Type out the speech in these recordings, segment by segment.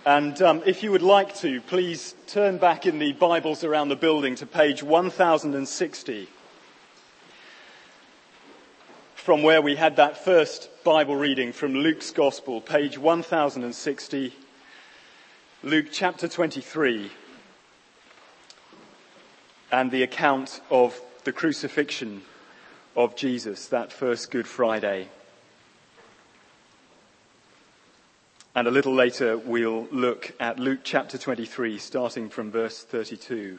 And if you would like to, please turn back in the Bibles around the building to page 1060, from where we had that first Bible reading from Luke's Gospel, page 1060, Luke chapter 23, and the account of the crucifixion of Jesus, that first Good Friday. And a little later, we'll look at Luke chapter 23, starting from verse 32.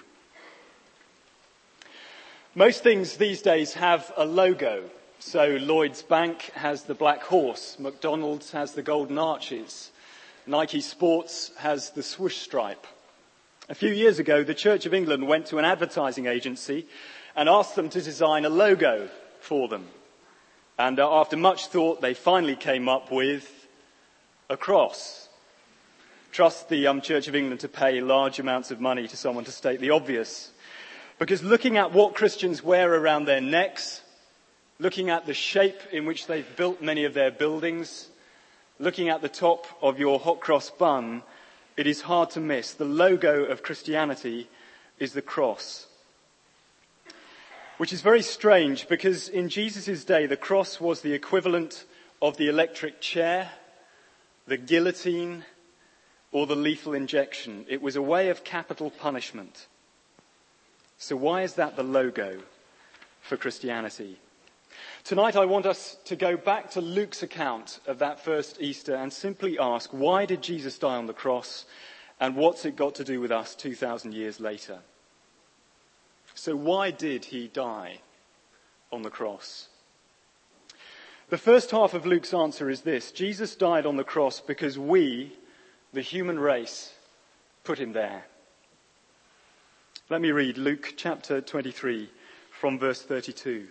Most things these days have a logo. So Lloyd's Bank has the black horse, McDonald's has the golden arches, Nike Sports has the swoosh stripe. A few years ago, the Church of England went to an advertising agency and asked them to design a logo for them. And after much thought, they finally came up with a cross. Trust the Church of England to pay large amounts of money to someone to state the obvious. Because looking at what Christians wear around their necks, looking at the shape in which they've built many of their buildings, looking at the top of your hot cross bun, it is hard to miss. The logo of Christianity is the cross. Which is very strange because in Jesus' day, the cross was the equivalent of the electric chair, the guillotine, or the lethal injection. It was a way of capital punishment. So why is that the logo for Christianity? Tonight I want us to go back to Luke's account of that first Easter and simply ask, why did Jesus die on the cross, and what's it got to do with us 2,000 years later? So why did he die on the cross? The first half of Luke's answer is this: Jesus died on the cross because we, the human race, put him there. Let me read Luke chapter 23 from verse 32.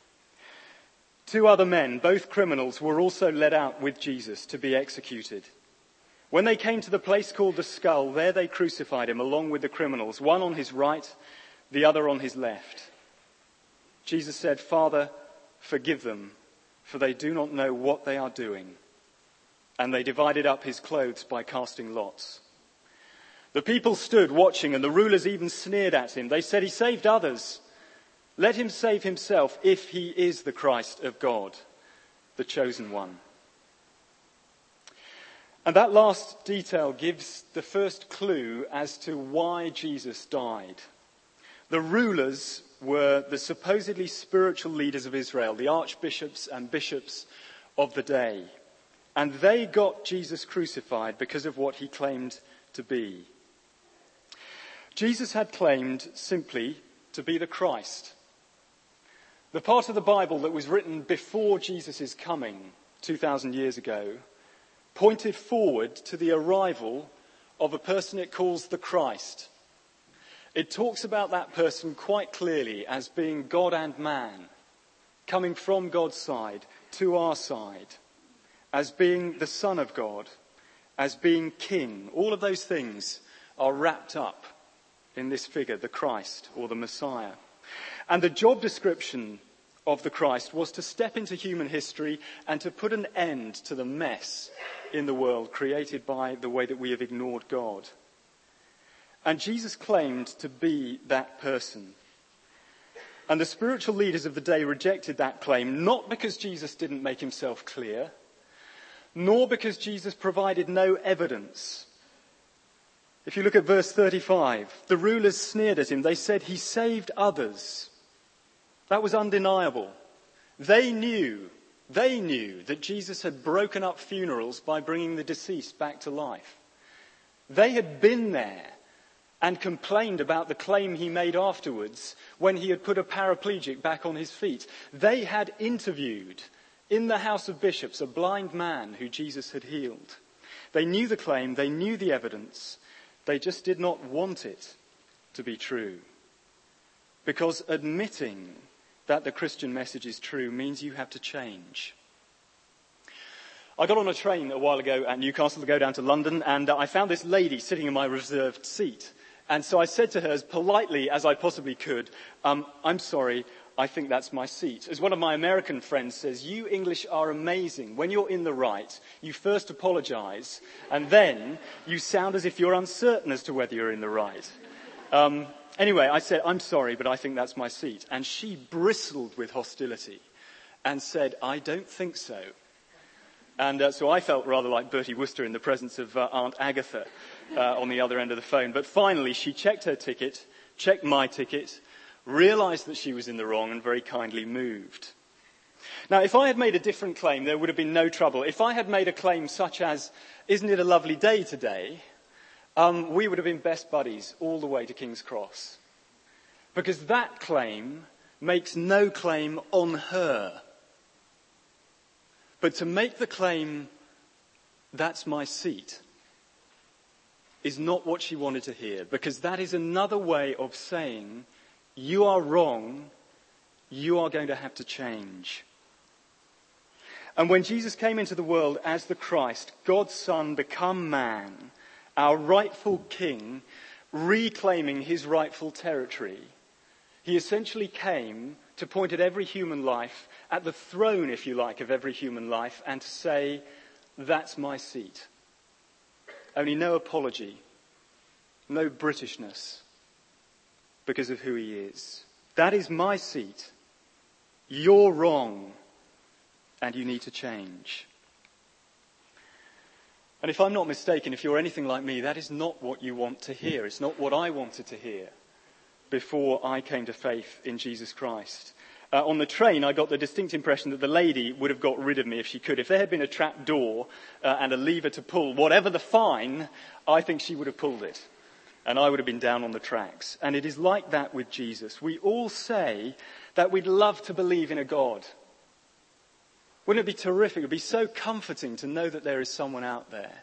2 other men, both criminals, were also led out with Jesus to be executed. When they came to the place called the Skull, there they crucified him along with the criminals, one on his right, the other on his left. Jesus said, "Father, forgive them, for they do not know what they are doing." And they divided up his clothes by casting lots. The people stood watching, and the rulers even sneered at him. They said, "He saved others. Let him save himself if he is the Christ of God, the chosen one." And that last detail gives the first clue as to why Jesus died. The rulers were the supposedly spiritual leaders of Israel, the archbishops and bishops of the day. And they got Jesus crucified because of what he claimed to be. Jesus had claimed simply to be the Christ. The part of the Bible that was written before Jesus' coming 2,000 years ago pointed forward to the arrival of a person it calls the Christ. It talks about that person quite clearly as being God and man, coming from God's side to our side, as being the Son of God, as being King. All of those things are wrapped up in this figure, the Christ or the Messiah. And the job description of the Christ was to step into human history and to put an end to the mess in the world created by the way that we have ignored God. And Jesus claimed to be that person. And the spiritual leaders of the day rejected that claim, not because Jesus didn't make himself clear, nor because Jesus provided no evidence. If you look at verse 35, the rulers sneered at him. They said he saved others. That was undeniable. They knew that Jesus had broken up funerals by bringing the deceased back to life. They had been there and complained about the claim he made afterwards when he had put a paraplegic back on his feet. They had interviewed in the House of Bishops a blind man who Jesus had healed. They knew the claim, they knew the evidence, they just did not want it to be true. Because admitting that the Christian message is true means you have to change. I got on a train a while ago at Newcastle to go down to London, and I found this lady sitting in my reserved seat. And so I said to her as politely as I possibly could, "I'm sorry, I think that's my seat. As one of my American friends says, you English are amazing. When you're in the right, you first apologize, and then you sound as if you're uncertain as to whether you're in the right. Anyway, I said, I'm sorry, but I think that's my seat. And she bristled with hostility and said, I don't think so. And so I felt rather like Bertie Wooster in the presence of Aunt Agatha on the other end of the phone. But finally, she checked her ticket, checked my ticket, realized that she was in the wrong, and very kindly moved. Now, if I had made a different claim, there would have been no trouble. If I had made a claim such as, isn't it a lovely day today? We would have been best buddies all the way to King's Cross. Because that claim makes no claim on her. But to make the claim, that's my seat, is not what she wanted to hear. Because that is another way of saying, you are wrong, you are going to have to change. And when Jesus came into the world as the Christ, God's Son become man, our rightful king, reclaiming his rightful territory, he essentially came to point at every human life, at the throne, if you like, of every human life, and to say, that's my seat. Only no apology, no Britishness, because of who he is. That is my seat. You're wrong, and you need to change. And if I'm not mistaken, if you're anything like me, that is not what you want to hear. It's not what I wanted to hear before I came to faith in Jesus Christ. On the train, I got the distinct impression that the lady would have got rid of me if she could. If there had been a trap door and a lever to pull, whatever the fine, I think she would have pulled it. And I would have been down on the tracks. And it is like that with Jesus. We all say that we'd love to believe in a God. Wouldn't it be terrific? It would be so comforting to know that there is someone out there.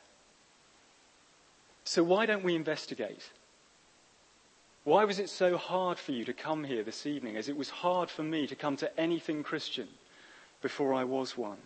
So why don't we investigate? Why was it so hard for you to come here this evening, as it was hard for me to come to anything Christian before I was one?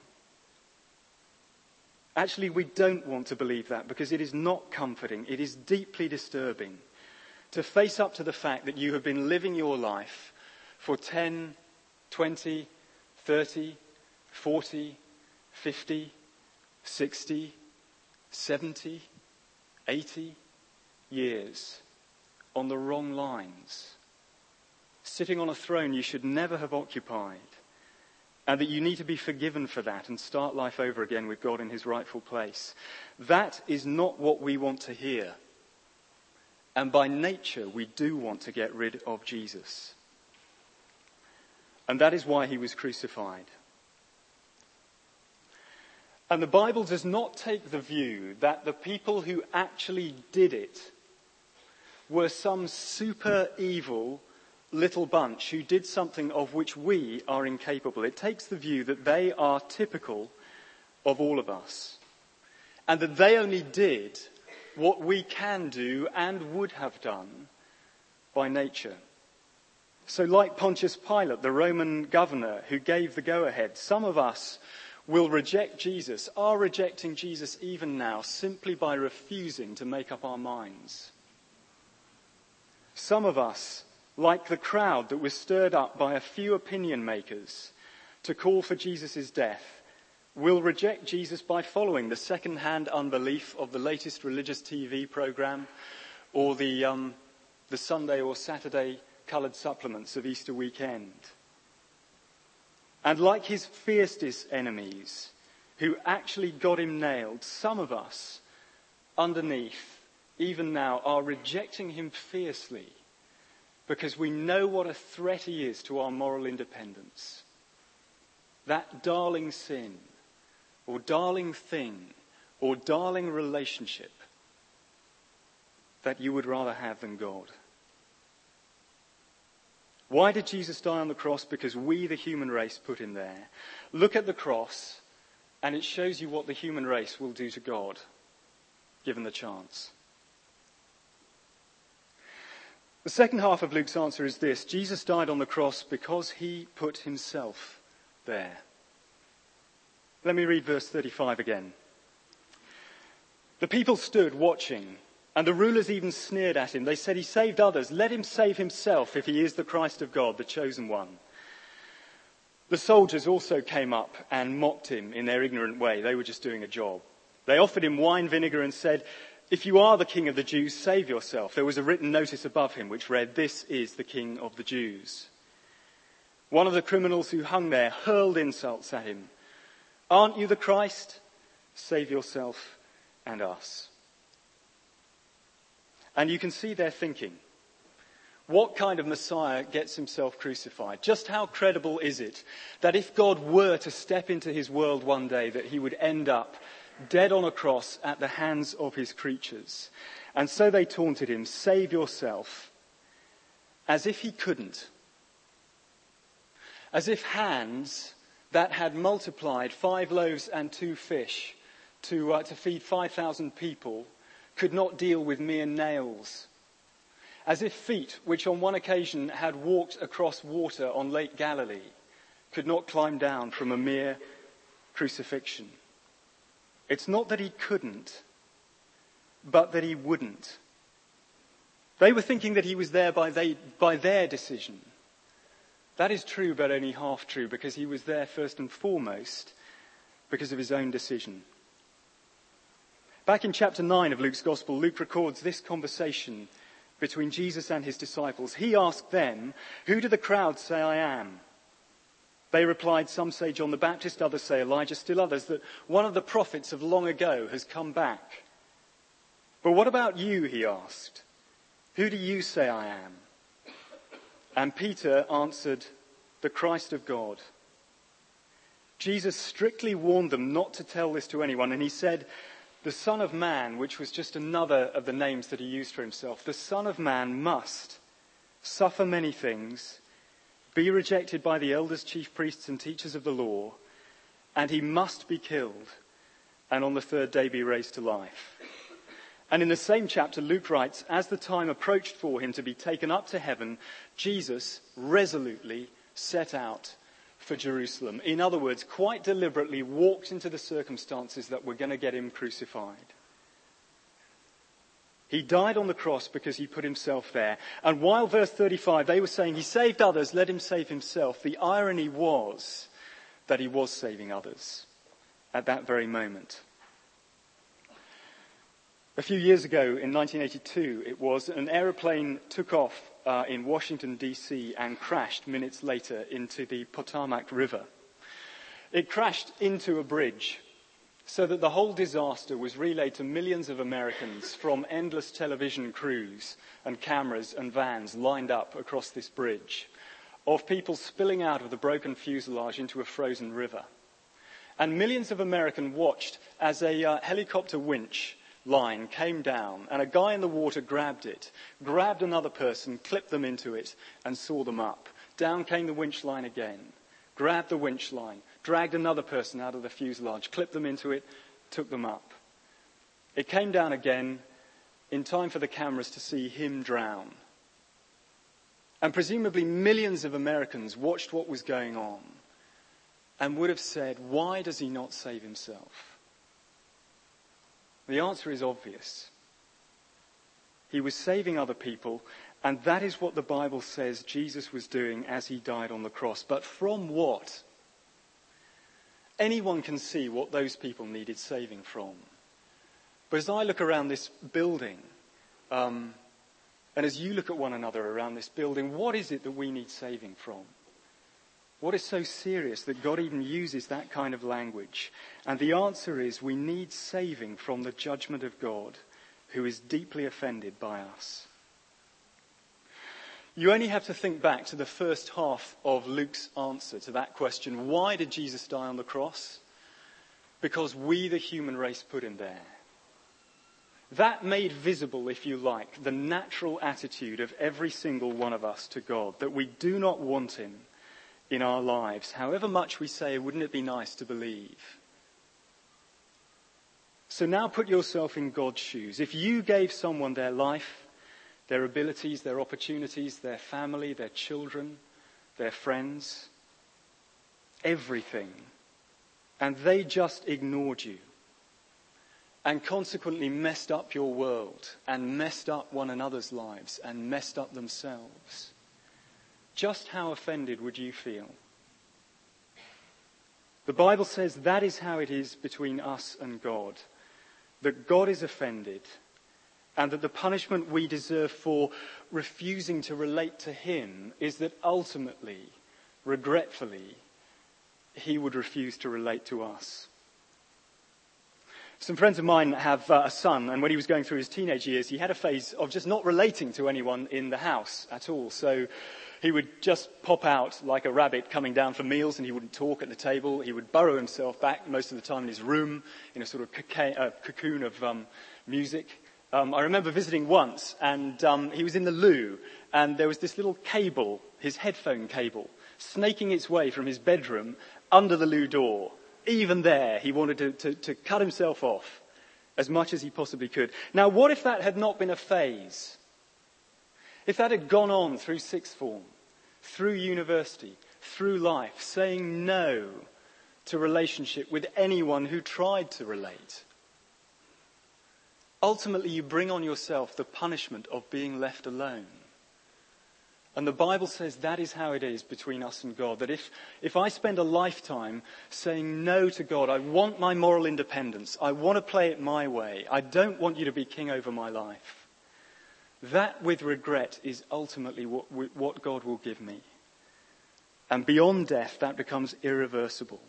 Actually, we don't want to believe that, because it is not comforting. It is deeply disturbing to face up to the fact that you have been living your life for 10, 20, 30, 40, 50, 60, 70, 80 years on the wrong lines, sitting on a throne you should never have occupied, and that you need to be forgiven for that and start life over again with God in his rightful place. That is not what we want to hear. And by nature, we do want to get rid of Jesus. And that is why he was crucified. And the Bible does not take the view that the people who actually did it were some super evil little bunch who did something of which we are incapable. It takes the view that they are typical of all of us, and that they only did what we can do and would have done by nature. So like Pontius Pilate, the Roman governor who gave the go-ahead, some of us will reject Jesus, are rejecting Jesus even now, simply by refusing to make up our minds. Some of us, like the crowd that was stirred up by a few opinion makers to call for Jesus' death, will reject Jesus by following the second-hand unbelief of the latest religious TV program, or the Sunday or Saturday coloured supplements of Easter weekend. And like his fiercest enemies, who actually got him nailed, some of us, underneath, even now, are rejecting him fiercely, because we know what a threat he is to our moral independence. That darling sin, or darling thing, or darling relationship that you would rather have than God. Why did Jesus die on the cross? Because we, the human race, put him there. Look at the cross, and it shows you what the human race will do to God, given the chance. The second half of Luke's answer is this: Jesus died on the cross because he put himself there. Let me read verse 35 again. The people stood watching, and the rulers even sneered at him. They said, he saved others. Let him save himself if he is the Christ of God, the chosen one. The soldiers also came up and mocked him in their ignorant way. They were just doing a job. They offered him wine vinegar and said, "If you are the king of the Jews, save yourself." There was a written notice above him which read, "This is the king of the Jews." One of the criminals who hung there hurled insults at him. "Aren't you the Christ? Save yourself and us." And you can see their thinking. What kind of Messiah gets himself crucified? Just how credible is it that if God were to step into his world one day, that he would end up dead on a cross at the hands of his creatures? And so they taunted him, "Save yourself," as if he couldn't. As if hands that had multiplied 5 loaves and 2 fish to feed 5,000 people could not deal with mere nails. As if feet, which on one occasion had walked across water on Lake Galilee, could not climb down from a mere crucifixion. It's not that he couldn't, but that he wouldn't. They were thinking that he was there by their decision. That is true, but only half true, because he was there first and foremost because of his own decision. Back in chapter 9 of Luke's Gospel, Luke records this conversation between Jesus and his disciples. He asked them, "Who do the crowd say I am?" They replied, "Some say John the Baptist, others say Elijah, still others that one of the prophets of long ago has come back." "But what about you?" he asked. "Who do you say I am?" And Peter answered, "The Christ of God." Jesus strictly warned them not to tell this to anyone, and he said, "The Son of Man," which was just another of the names that he used for himself, "the Son of Man must suffer many things, be rejected by the elders, chief priests and teachers of the law, and he must be killed, and on the 3rd day be raised to life." And in the same chapter, Luke writes, as the time approached for him to be taken up to heaven, Jesus resolutely set out for Jerusalem. In other words, quite deliberately walked into the circumstances that were going to get him crucified. He died on the cross because he put himself there. And while, verse 35, they were saying he saved others, let him save himself, the irony was that he was saving others at that very moment. A few years ago, in 1982, it was, an aeroplane took off in Washington, D.C. and crashed minutes later into the Potomac River. It crashed into a bridge, so that the whole disaster was relayed to millions of Americans from endless television crews and cameras and vans lined up across this bridge, of people spilling out of the broken fuselage into a frozen river. And millions of Americans watched as a helicopter winch line came down, and a guy in the water grabbed it, grabbed another person, clipped them into it, and saw them up. Down came the winch line again, grabbed the winch line, dragged another person out of the fuselage, clipped them into it, took them up. It came down again in time for the cameras to see him drown. And presumably millions of Americans watched what was going on and would have said, "Why does he not save himself?" The answer is obvious. He was saving other people, and that is what the Bible says Jesus was doing as he died on the cross. But from what? Anyone can see what those people needed saving from. But as I look around this building, and as you look at one another around this building, what is it that we need saving from? What is so serious that God even uses that kind of language? And the answer is we need saving from the judgment of God, who is deeply offended by us. You only have to think back to the first half of Luke's answer to that question, why did Jesus die on the cross? Because we, the human race, put him there. That made visible, if you like, the natural attitude of every single one of us to God, that we do not want him in our lives, however much we say, wouldn't it be nice to believe? So now put yourself in God's shoes. If you gave someone their life, their abilities, their opportunities, their family, their children, their friends, everything, and they just ignored you, and consequently messed up your world, and messed up one another's lives, and messed up themselves, just how offended would you feel? The Bible says that is how it is between us and God. That God is offended, and that the punishment we deserve for refusing to relate to him is that ultimately, regretfully, he would refuse to relate to us. Some friends of mine have a son, and when he was going through his teenage years, he had a phase of just not relating to anyone in the house at all. So he would just pop out like a rabbit coming down for meals, and he wouldn't talk at the table. He would burrow himself back most of the time in his room in a sort of cocoon of music. I remember visiting once, and he was in the loo, and there was this little cable, his headphone cable, snaking its way from his bedroom under the loo door. Even there, he wanted to cut himself off as much as he possibly could. Now, what if that had not been a phase? If that had gone on through sixth form, through university, through life, saying no to relationship with anyone who tried to relate? Ultimately, you bring on yourself the punishment of being left alone. And the Bible says that is how it is between us and God. That if I spend a lifetime saying no to God, I want my moral independence, I want to play it my way, I don't want you to be king over my life, that with regret is ultimately what God will give me. And beyond death, that becomes irreversible.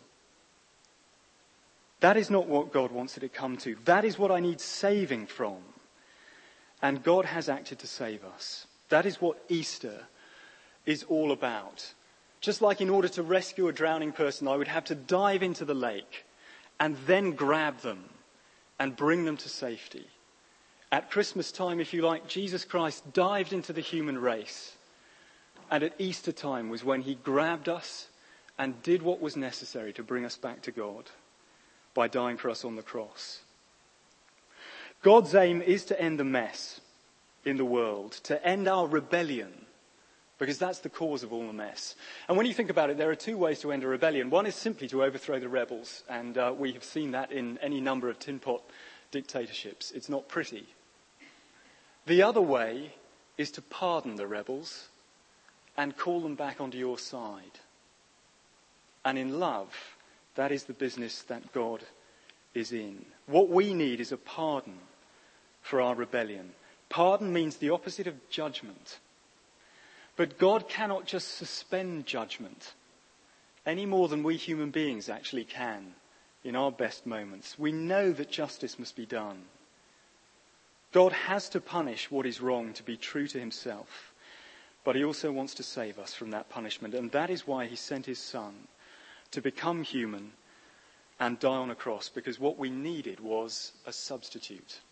That is not what God wants it to come to. That is what I need saving from. And God has acted to save us. That is what Easter is all about. Just like in order to rescue a drowning person, I would have to dive into the lake and then grab them and bring them to safety. At Christmas time, if you like, Jesus Christ dived into the human race. And at Easter time was when he grabbed us and did what was necessary to bring us back to God by dying for us on the cross. God's aim is to end the mess in the world, to end our rebellion, because that's the cause of all the mess. And when you think about it, there are two ways to end a rebellion. One is simply to overthrow the rebels, and we have seen that in any number of tin pot dictatorships. It's not pretty. The other way is to pardon the rebels and call them back onto your side. And in love, that is the business that God is in. What we need is a pardon for our rebellion. Pardon means the opposite of judgment. But God cannot just suspend judgment any more than we human beings actually can in our best moments. We know that justice must be done. God has to punish what is wrong to be true to himself, but he also wants to save us from that punishment, and that is why he sent his Son to become human and die on a cross, because what we needed was a substitute.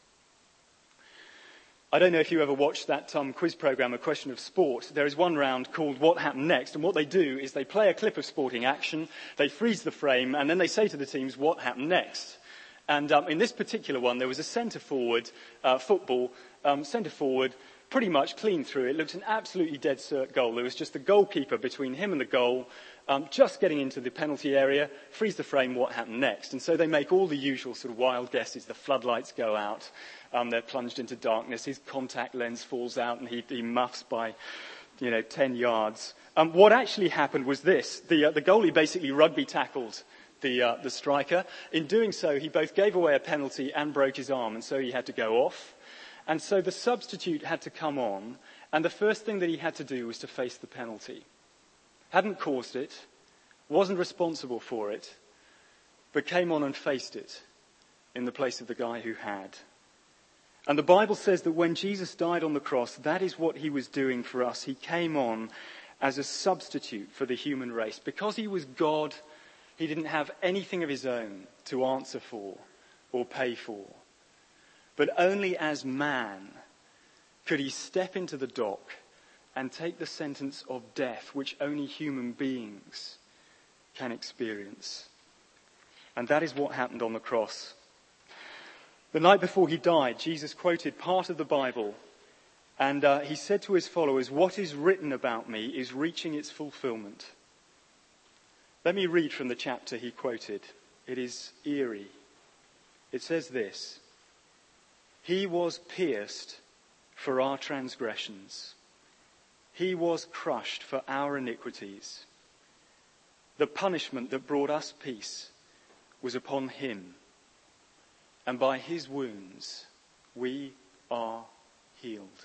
I don't know if you ever watched that quiz program, A Question of Sport. There is one round called What Happened Next, and what they do is they play a clip of sporting action, they freeze the frame, and then they say to the teams what happened next. And in this particular one, there was a centre-forward, football, centre-forward, pretty much clean through. It looked an absolutely dead cert goal. There was just the goalkeeper between him and the goal, just getting into the penalty area, freeze the frame, what happened next? And so they make all the usual sort of wild guesses. The floodlights go out, they're plunged into darkness, his contact lens falls out and he muffs by 10 yards. What actually happened was this. The goalie basically rugby tackled the striker. In doing so, he both gave away a penalty and broke his arm, and so he had to go off. And so the substitute had to come on, and the first thing that he had to do was to face the penalty. Hadn't caused it, wasn't responsible for it, but came on and faced it in the place of the guy who had. And the Bible says that when Jesus died on the cross, that is what he was doing for us. He came on as a substitute for the human race. Because he was God, he didn't have anything of his own to answer for or pay for. But only as man could he step into the dock and take the sentence of death, which only human beings can experience. And that is what happened on the cross. The night before he died, Jesus quoted part of the Bible, and he said to his followers, "What is written about me is reaching its fulfillment." Let me read from the chapter he quoted. It is eerie. It says this: "He was pierced for our transgressions. He was crushed for our iniquities. The punishment that brought us peace was upon him, and by his wounds we are healed.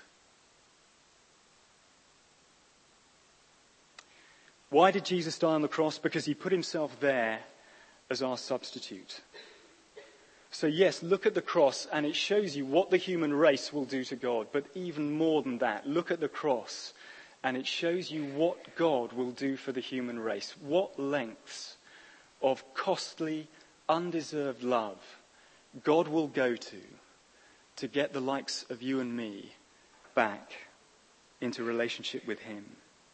Why did Jesus die on the cross? Because he put himself there as our substitute. So yes, look at the cross and it shows you what the human race will do to God. But even more than that, look at the cross and it shows you what God will do for the human race. What lengths of costly, undeserved love God will go to get the likes of you and me back into relationship with him.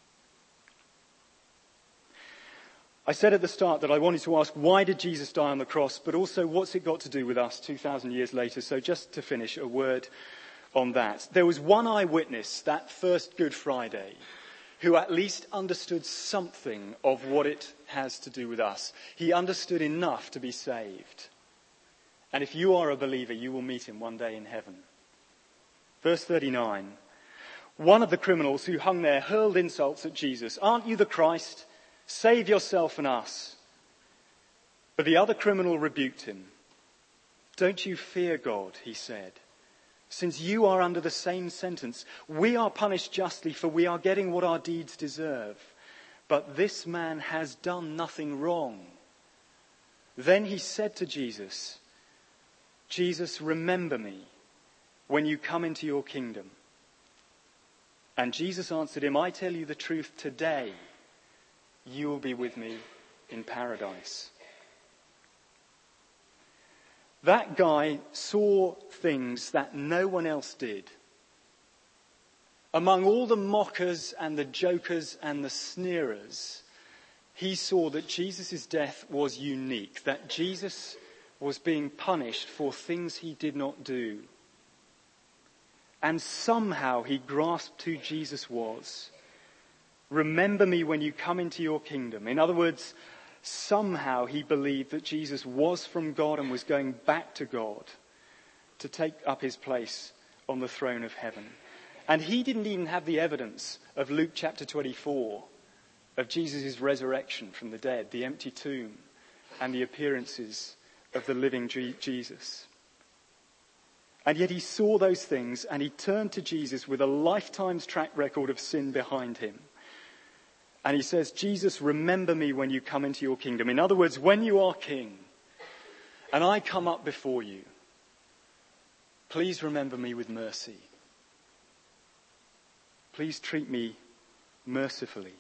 I said at the start that I wanted to ask, why did Jesus die on the cross? But also, what's it got to do with us 2,000 years later? So just to finish, a word on that. There was one eyewitness that first Good Friday who at least understood something of what it has to do with us. He understood enough to be saved. And if you are a believer, you will meet him one day in heaven. Verse 39. One of the criminals who hung there hurled insults at Jesus. Aren't you the Christ? Save yourself and us. But the other criminal rebuked him. Don't you fear God, he said, since you are under the same sentence. We are punished justly, for we are getting what our deeds deserve. But this man has done nothing wrong. Then he said to Jesus, Jesus, remember me when you come into your kingdom. And Jesus answered him, I tell you the truth, today you will be with me in paradise. That guy saw things that no one else did. Among all the mockers and the jokers and the sneerers, he saw that Jesus' death was unique, that Jesus was being punished for things he did not do. And somehow he grasped who Jesus was. Remember me when you come into your kingdom. In other words, somehow he believed that Jesus was from God and was going back to God to take up his place on the throne of heaven. And he didn't even have the evidence of Luke chapter 24, of Jesus' resurrection from the dead, the empty tomb, and the appearances of the living Jesus. And yet he saw those things and he turned to Jesus with a lifetime's track record of sin behind him. And he says, Jesus, remember me when you come into your kingdom. In other words, when you are king and I come up before you, please remember me with mercy. Please treat me mercifully.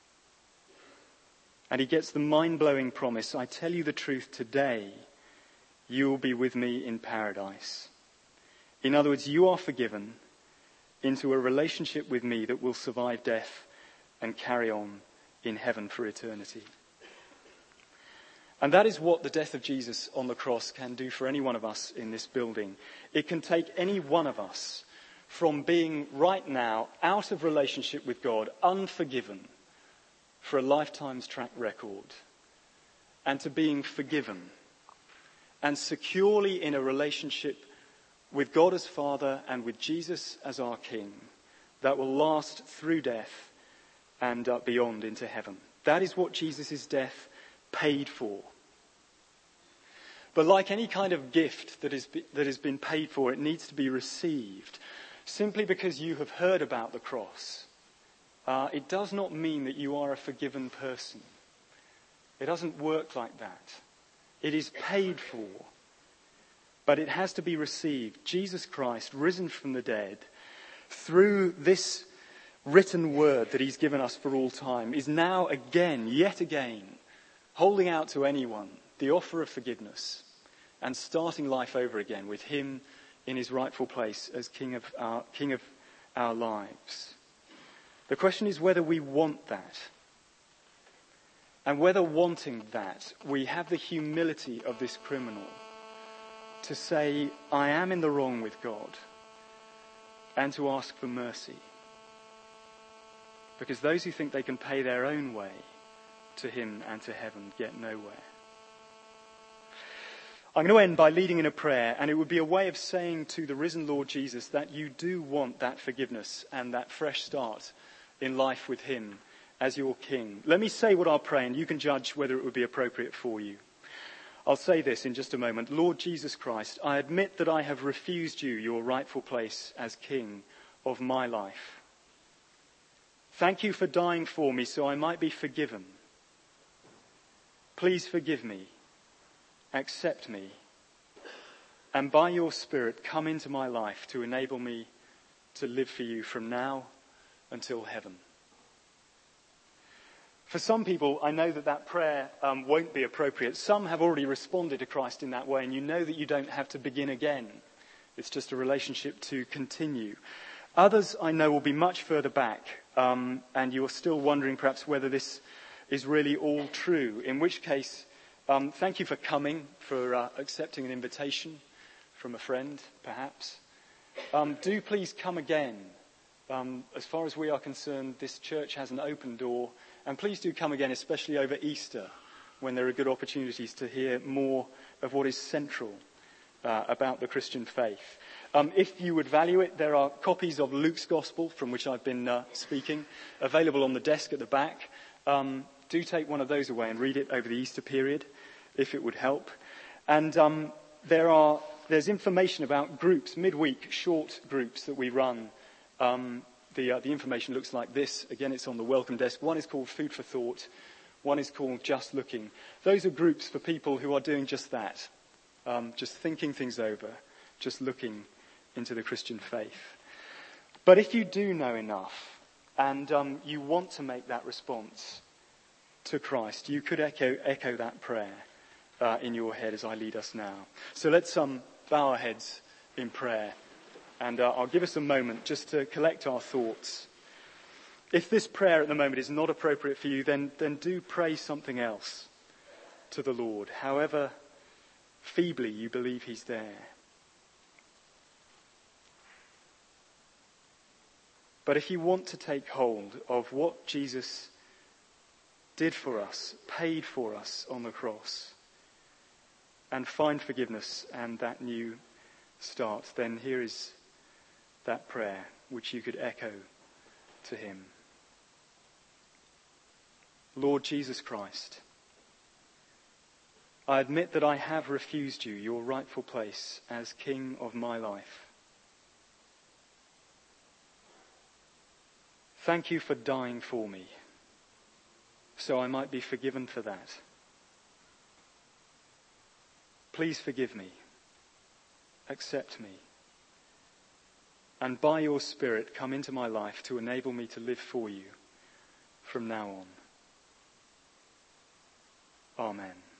And he gets the mind-blowing promise, I tell you the truth, today you will be with me in paradise. In other words, you are forgiven into a relationship with me that will survive death and carry on in heaven for eternity. And that is what the death of Jesus on the cross can do for any one of us in this building. It can take any one of us from being right now out of relationship with God, unforgiven for a lifetime's track record, and to being forgiven and securely in a relationship with God as Father and with Jesus as our King that will last through death and beyond into heaven. That is what Jesus' death paid for. But like any kind of gift that has been paid for, it needs to be received. Simply because you have heard about the cross, it does not mean that you are a forgiven person. It doesn't work like that. It is paid for, but it has to be received. Jesus Christ, risen from the dead, through this written word that he's given us for all time, is now again, yet again, holding out to anyone the offer of forgiveness and starting life over again with him in his rightful place as King of our lives. The question is whether we want that. And whether wanting that, we have the humility of this criminal to say, I am in the wrong with God, and to ask for mercy. Because those who think they can pay their own way to him and to heaven get nowhere. I'm going to end by leading in a prayer, and it would be a way of saying to the risen Lord Jesus that you do want that forgiveness and that fresh start in life with him as your king. Let me say what I'll pray, and you can judge whether it would be appropriate for you. I'll say this in just a moment. Lord Jesus Christ, I admit that I have refused you your rightful place as king of my life. Thank you for dying for me so I might be forgiven. Please forgive me, accept me, and by your Spirit come into my life to enable me to live for you from now until heaven. For some people, I know that prayer won't be appropriate. Some have already responded to Christ in that way, and you know that you don't have to begin again. It's just a relationship to continue. Others, I know, will be much further back, and you're still wondering perhaps whether this is really all true, in which case, thank you for coming, for accepting an invitation from a friend, perhaps. Do please come again. As far as we are concerned, this church has an open door. And please do come again, especially over Easter, when there are good opportunities to hear more of what is central about the Christian faith. If you would value it, there are copies of Luke's Gospel, from which I've been speaking, available on the desk at the back. Do take one of those away and read it over the Easter period, if it would help. And there's information about groups, midweek short groups that we run. The information looks like this. Again, it's on the welcome desk. One is called Food for Thought. One is called Just Looking. Those are groups for people who are doing just that. Just thinking things over. Just looking into the Christian faith. But if you do know enough and you want to make that response to Christ, you could echo that prayer in your head as I lead us now. So let's bow our heads in prayer. And I'll give us a moment just to collect our thoughts. If this prayer at the moment is not appropriate for you, then do pray something else to the Lord, however feebly you believe he's there. But if you want to take hold of what Jesus did for us, paid for us on the cross, and find forgiveness and that new start, then here is that prayer which you could echo to him. Lord Jesus Christ, I admit that I have refused you your rightful place as King of my life. Thank you for dying for me, so I might be forgiven for that. Please forgive me, accept me, and by your Spirit come into my life to enable me to live for you from now on. Amen.